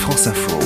France Info.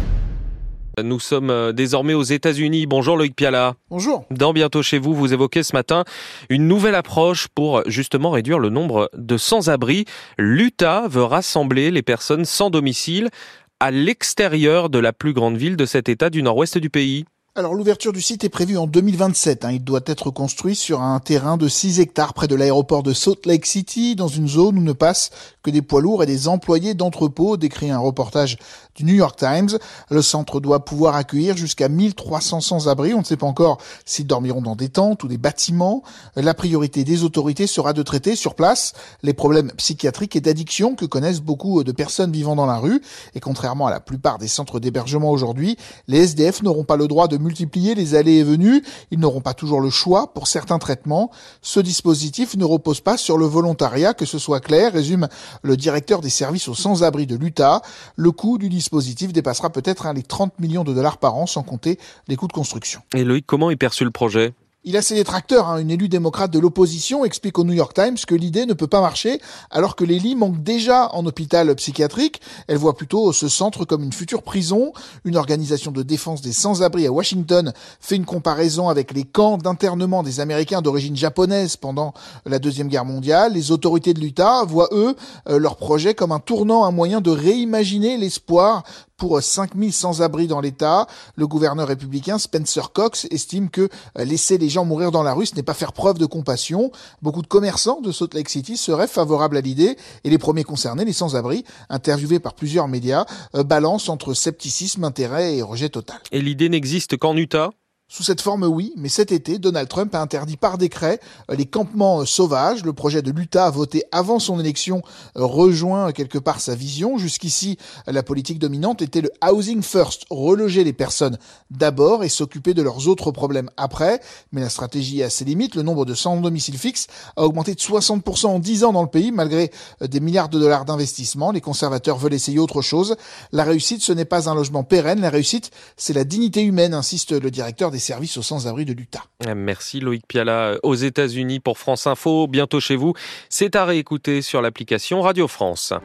Nous sommes désormais aux États-Unis. Bonjour Loïc Piala. Bonjour. Dans Bientôt chez vous, vous évoquez ce matin une nouvelle approche pour justement réduire le nombre de sans-abri. L'Utah veut rassembler les personnes sans domicile à l'extérieur de la plus grande ville de cet État du nord-ouest du pays. Alors l'ouverture du site est prévue en 2027. Il doit être construit sur un terrain de 6 hectares près de l'aéroport de Salt Lake City, dans une zone où ne passent que des poids lourds et des employés d'entrepôt, décrit un reportage du New York Times. Le centre doit pouvoir accueillir jusqu'à 1300 sans-abri. On ne sait pas encore s'ils dormiront dans des tentes ou des bâtiments. La priorité des autorités sera de traiter sur place les problèmes psychiatriques et d'addiction que connaissent beaucoup de personnes vivant dans la rue. Et contrairement à la plupart des centres d'hébergement aujourd'hui, les SDF n'auront pas le droit de multiplier les allées et venues. Ils n'auront pas toujours le choix pour certains traitements. Ce dispositif ne repose pas sur le volontariat, que ce soit clair, résume le directeur des services aux sans-abri de l'Utah. Le coût du dispositif dépassera peut-être les 30 millions de dollars par an, sans compter les coûts de construction. Et Loïc, comment est perçu le projet ? Il a ses détracteurs. Une élue démocrate de l'opposition explique au New York Times que l'idée ne peut pas marcher alors que les lits manquent déjà en hôpital psychiatrique. Elle voit plutôt ce centre comme une future prison. Une organisation de défense des sans-abri à Washington fait une comparaison avec les camps d'internement des Américains d'origine japonaise pendant la Deuxième Guerre mondiale. Les autorités de l'Utah voient, eux, leur projet comme un tournant, un moyen de réimaginer l'espoir pour 5000 sans-abri dans l'État. Le gouverneur républicain Spencer Cox estime que laisser les gens mourir dans la rue, ce n'est pas faire preuve de compassion. Beaucoup de commerçants de Salt Lake City seraient favorables à l'idée et les premiers concernés, les sans-abri, interviewés par plusieurs médias, balancent entre scepticisme, intérêt et rejet total. Et l'idée n'existe qu'en Utah ? Sous cette forme, oui, mais cet été, Donald Trump a interdit par décret les campements sauvages. Le projet de l'Utah, voté avant son élection, rejoint quelque part sa vision. Jusqu'ici, la politique dominante était le housing first, reloger les personnes d'abord et s'occuper de leurs autres problèmes après. Mais la stratégie a ses limites. Le nombre de sans-domicile fixe a augmenté de 60% en 10 ans dans le pays, malgré des milliards de dollars d'investissement. Les conservateurs veulent essayer autre chose. La réussite, ce n'est pas un logement pérenne. La réussite, c'est la dignité humaine, insiste le directeur des services aux sans-abri de l'Utah. Merci Loïc Piala. Aux États-Unis pour France Info, bientôt chez vous. C'est à réécouter sur l'application Radio France.